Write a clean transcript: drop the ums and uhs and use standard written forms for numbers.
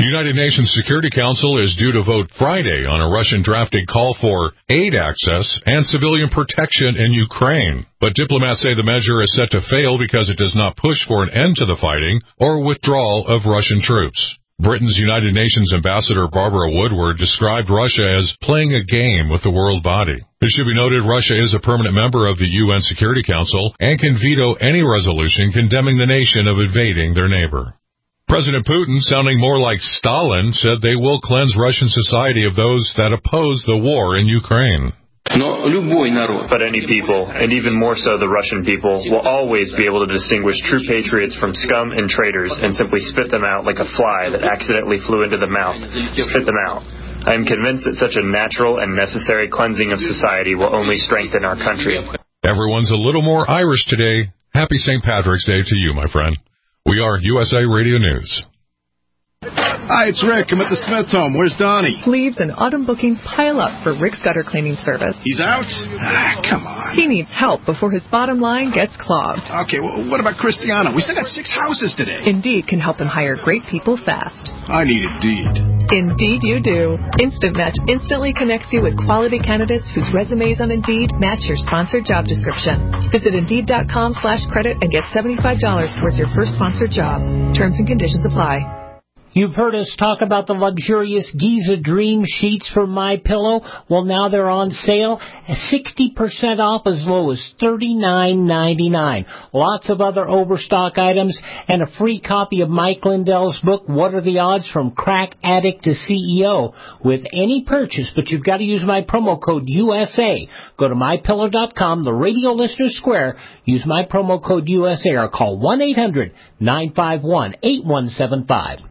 United Nations Security Council is due to vote Friday on a Russian-drafted call for aid access and civilian protection in Ukraine. But diplomats say the measure is set to fail because it does not push for an end to the fighting or withdrawal of Russian troops. Britain's United Nations Ambassador Barbara Woodward described Russia as playing a game with the world body. It should be noted Russia is a permanent member of the UN Security Council and can veto any resolution condemning the nation of invading their neighbor. President Putin, sounding more like Stalin, said they will cleanse Russian society of those that oppose the war in Ukraine. But any people, and even more so the Russian people, will always be able to distinguish true patriots from scum and traitors and simply spit them out like a fly that accidentally flew into the mouth. Spit them out. I am convinced that such a natural and necessary cleansing of society will only strengthen our country. Everyone's a little more Irish today. Happy St. Patrick's Day to you, my friend. We are USA Radio News. Hi, it's Rick. I'm at the Smith home. Where's Donnie? Leaves and autumn bookings pile up for Rick's gutter cleaning service. He's out? Come on. He needs help before his bottom line gets clogged. Okay, well, what about Cristiano? We still got 6 houses today. Indeed can help him hire great people fast. I need Indeed. Indeed you do. Instant Match instantly connects you with quality candidates whose resumes on Indeed match your sponsored job description. Visit Indeed.com/credit and get $75 towards your first sponsored job. Terms and conditions apply. You've heard us talk about the luxurious Giza Dream Sheets from MyPillow. Well, now they're on sale, 60% off as low as $39.99. Lots of other overstock items and a free copy of Mike Lindell's book, What Are the Odds from Crack Addict to CEO, with any purchase, but you've got to use my promo code USA. Go to MyPillow.com, the Radio Listener Square, use my promo code USA or call 1-800-951-8175.